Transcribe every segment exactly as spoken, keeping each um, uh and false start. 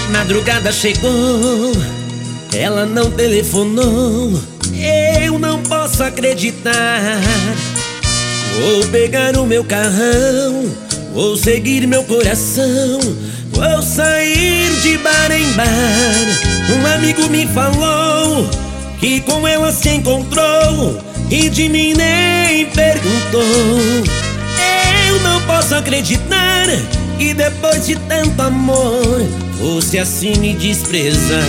Madrugada chegou, ela não telefonou. Eu não posso acreditar. Vou pegar o meu carrão, vou seguir meu coração, vou sair de bar em bar. Um amigo me falou que com ela se encontrou e de mim nem perguntou. Eu não posso acreditar que depois de tanto amor fosse assim me desprezar.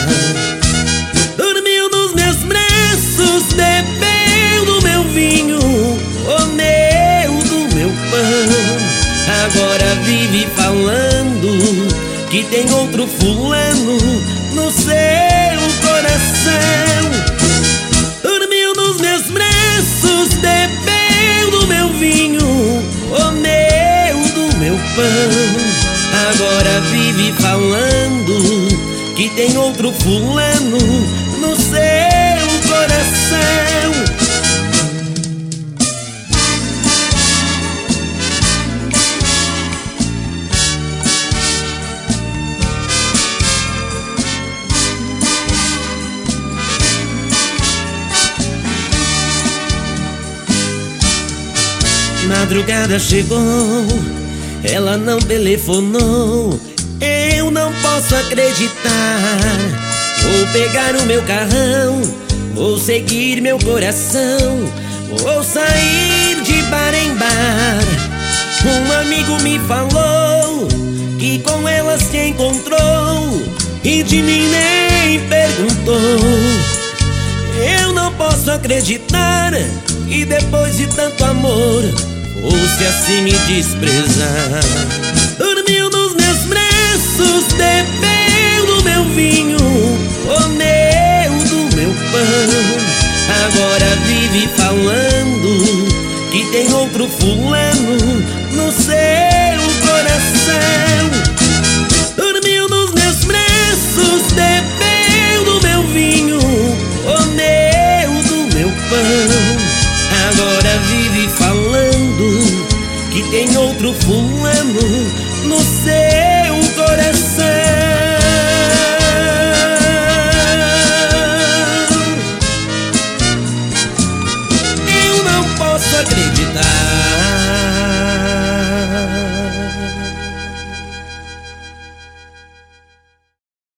Dormiu nos meus braços, bebeu do meu vinho, comeu do meu pão. Agora vive falando que tem outro fulano no seu coração. Dormiu nos meus braços, bebeu do meu vinho, comeu do meu pão. Agora vive falando que tem outro fulano no seu coração. Madrugada chegou, ela não telefonou. Eu não posso acreditar. Vou pegar o meu carrão, vou seguir meu coração, vou sair de bar em bar. Um amigo me falou que com ela se encontrou e de mim nem perguntou. Eu não posso acreditar que depois de tanto amor fosse assim me desprezar.